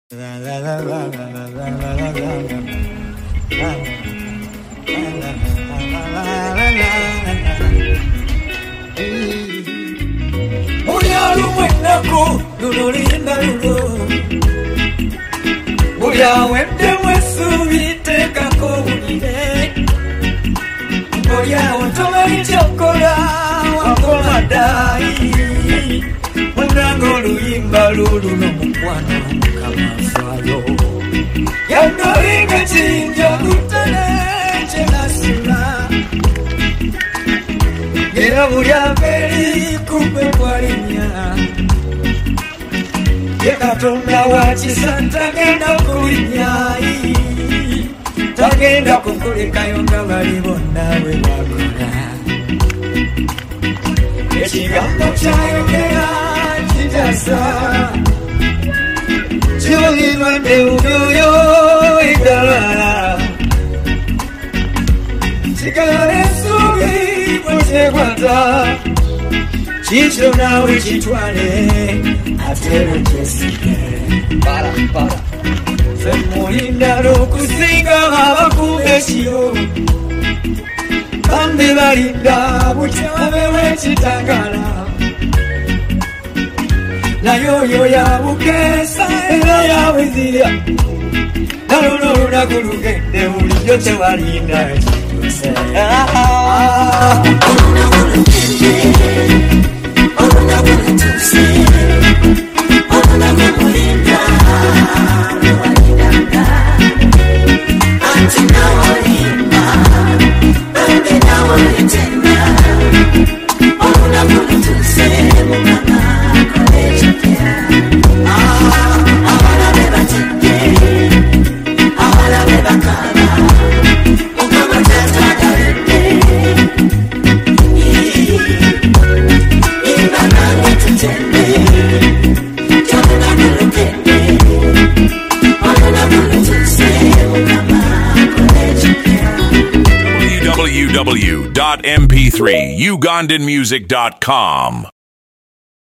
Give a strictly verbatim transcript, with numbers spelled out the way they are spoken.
Uyalumwenako lulinda lulo Uyawende mwesubiteka kobulire Uyawotola ichokola wakomadai Mwendango luyimba lulu nomukwano mukamafayo Yandolinga chinja lutele chenasula Gera bulyambeli kumbe kwalinya Yekatonda wachisanta genda kulinyai Tagenda kukulekayo nga bali bonna bwe bakola Ekigambo kyayogera kitasa Kyolirwadde ubyoyo eddala Kigala essuubi bwetekwata Kikyo naawe kitwale atero kyesige Para, para Ffe mulindala okusinga abakuba ekiro Bambi balinda bukyabe w'ekitagala Naye oyo yabukeesa era yabuzirya Naluno olunaku lugende bulijjo tewalinda ekituuse Olunaku lugende Olunaku lutuuse Olunaku mulinda Lwalindanga Anti nawolimba Bambi nawoletenda Olunaku lutuuse mukama kolekikya Abalabe batidde Abalabe bakaba Mukama tatagaledde Imba nange tutende Kyolunaku lugende Olunaku lutuuse mukama kolekikya w w w dot m p three ugandan music dot com